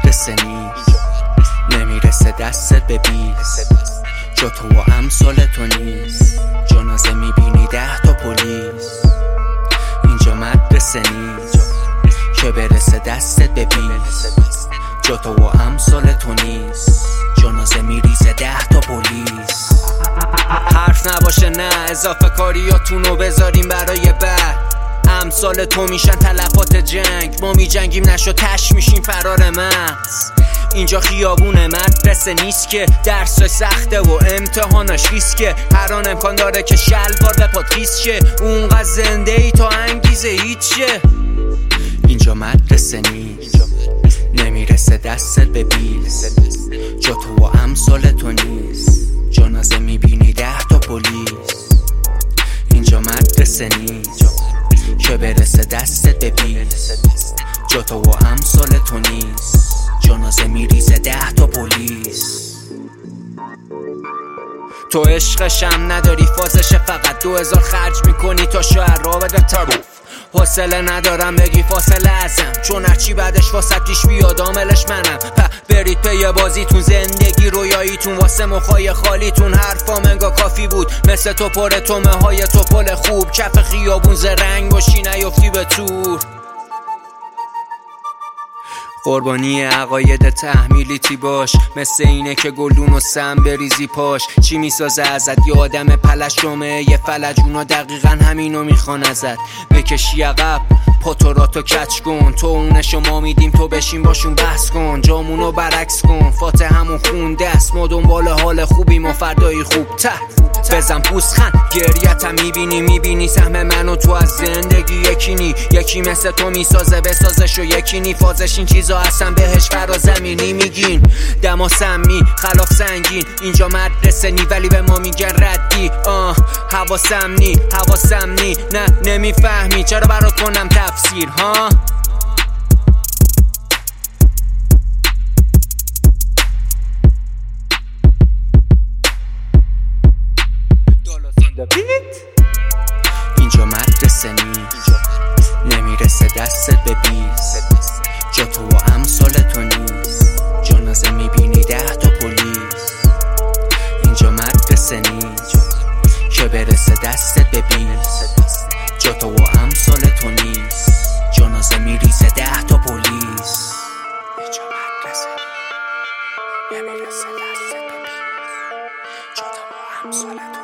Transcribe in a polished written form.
مدرسه نیست، نمیرسه دستت به بیست، جا تو و امثال تو نیست. جنازه میبینی 10 تا پلیس. اینجا مدرسه نیست که برسه دستت به بیست، جا تو و امثال تو نیست. جنازه میریزه 10 تا پلیس. حرف نباشه نه، اضافه کاریاتونو بذاریم برای بعد. امثال تو میشن تلفات جنگ، ما میجنگیم نشو تش میشیم فرار مغز. اینجا خیابون مدرسه نیست که درس سخته و امتحاناش ریسکه. هر آن امکان داره که شلوار به پات خیس شه، اونقدر زنده ای تا انگیزه هیچ شه. اینجا مدرسه نیست، نمیرسه دستت به بیست، جا تو و امثال تو نیست. جنازه میبینی 10 تا پلیس. اینجا مدرسه نیست که برسه دستت به بیست، جا تو و امثال تو نیست. جنازه میریزه 10 تا پلیس. تو عشقشم نداری، فازش فقط 2000 خرج میکنی تا شعر را بده تروف. حوصله ندارم بگی فاصله ازم، چون هرچی بعدش واسه پیش بیاد عاملش منم. برید پی بازیتون، زندگی رویاییتون واسه مخای خالیتون. حرفام انگا کافی بود، مثل تو پر تومه های توپل خوب. کف خیابون زرنگ باشی نیفتی به تور. قربانی عقاید تحمیلیتی باش، مثل اینه که گلدون و سم بریزی پاش. چی میسازه ازت یه آدم پلشومه، یه فلج اونا دقیقا همینو میخوان ازت. بکشی عقب پاتوراتو کچ کن، تو اونشو ما میدیم تو بشین باشون بحث کن. جامونو برعکس کن، فاتح همون خون دست. ما دنبال حال خوبیم و فردایی خوب بزن پوزخند. گریتم میبینی سهم منو تو از زندگی یکی نی. یکی مثل تو میسازه بسازش و یکی نی. فازش این چیزا اصلا بهش فرازمینی میگین. دما سمی خلاف سنگین، اینجا مدرسه نی ولی به ما میگن ردی. حواسم نی نه نمیفهمی چرا برات کنم تفسیر ها. اینجا مدرسه نیست، نمیرسه دستت به بیست، جا تو و امثال تو نیست. جنازه میبینی 10 تا پلیس. اینجا مدرسه نیست که برسه دستت به بیست، جا تو و امثال تو نیست. جنازه میریزه 10 تا پلیس. اینجا مدرسه نمیرسه دستت به بیست، جا تو و امثال تو